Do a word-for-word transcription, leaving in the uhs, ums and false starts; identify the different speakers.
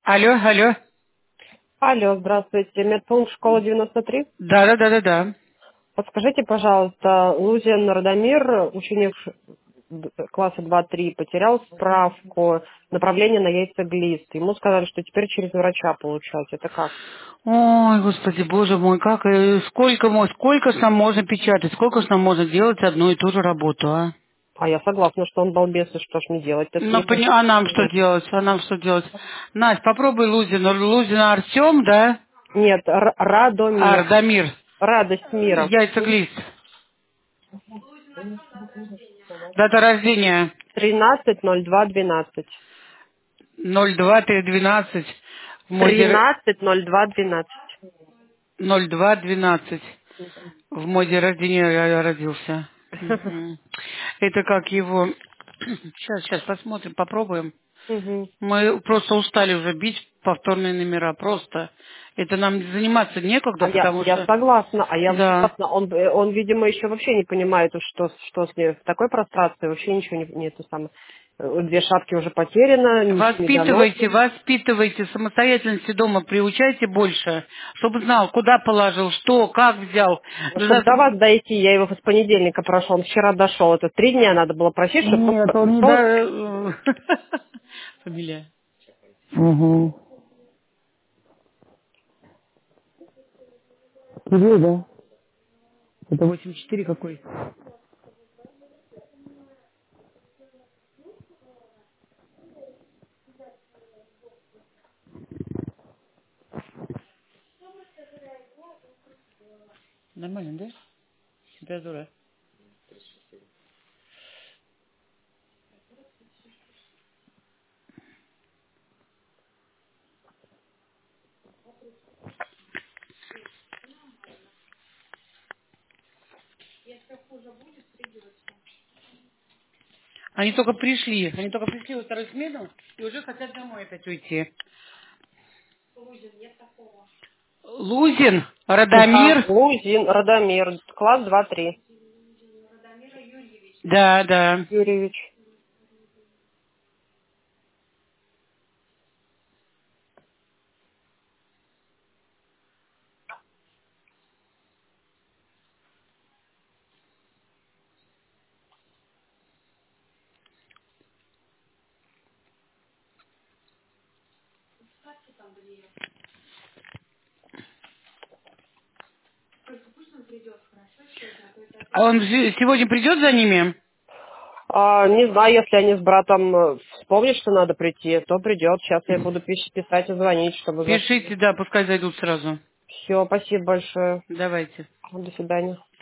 Speaker 1: Алло, алло.
Speaker 2: Алло, здравствуйте. Медпункт школа девяносто три.
Speaker 1: Да, да, да, да, да.
Speaker 2: Подскажите, пожалуйста, Лузин Радомир, ученик ш- д- класса два-три, потерял справку направления на яйцеглист. Ему сказали, что теперь через врача получать. Это как?
Speaker 1: Ой, господи, боже мой, как, э, сколько, мо- сколько ж нам можно печатать, сколько ж нам можно делать одну и ту же работу, а?
Speaker 2: А я согласна, что он балбес, и что ж мне делать-то с
Speaker 1: Ну,
Speaker 2: ним?
Speaker 1: пони- а нам что делать, а нам что делать? Настя, попробуй Лузина, Лузина Артем, да?
Speaker 2: Нет, Р- Радомир.
Speaker 1: Ардамир,
Speaker 2: Радость мира.
Speaker 1: яйцеглист, дата рождения
Speaker 2: тринадцать ноль два двенадцать.
Speaker 1: ноль два двенадцать, в мой день,
Speaker 2: тринадцать ноль два двенадцать.
Speaker 1: ноль два двенадцать. В мой день рождения я родился. Мгм. Это как его... Сейчас, сейчас посмотрим, попробуем.
Speaker 2: Мгм.
Speaker 1: Мы просто устали уже бить повторные номера. Просто. Это нам заниматься некогда,
Speaker 2: А я,
Speaker 1: потому
Speaker 2: я
Speaker 1: что...
Speaker 2: согласна, а я
Speaker 1: Да.
Speaker 2: согласна. Он, э, он, видимо, еще вообще не понимает, что, что с ней в такой прострации, вообще ничего не, не это самое. Э, Две шапки уже потеряно, ничего не дано.
Speaker 1: Воспитывайте, воспитывайте, самостоятельности дома приучайте больше, чтобы знал, куда положил, что, как взял. Да
Speaker 2: Чтобы до
Speaker 1: зас-
Speaker 2: вас дойти, я его с понедельника прошел, он вчера дошел. Это три дня надо было просить, чтобы он
Speaker 1: Нет, он не
Speaker 2: прошел.
Speaker 1: да... Фамилия. Угу. Кирилл, да? Это восемьдесят четыре какой? Нормально, да? Температура. Они только пришли. Они только пришли во вторую смену и уже хотят домой опять уйти. Лузин,
Speaker 2: Да,
Speaker 1: Радомир.
Speaker 2: Лузин, Радомир, класс два-три.
Speaker 1: Да, да.
Speaker 2: Юрьевич.
Speaker 1: А он же- сегодня придет за ними?
Speaker 2: А, не знаю, если они с братом э, вспомнят, что надо прийти, то придет. Сейчас я буду пиш- писать и звонить, чтобы зашли.
Speaker 1: Пишите, да, пускай зайдут сразу.
Speaker 2: Все, спасибо большое.
Speaker 1: Давайте.
Speaker 2: До свидания.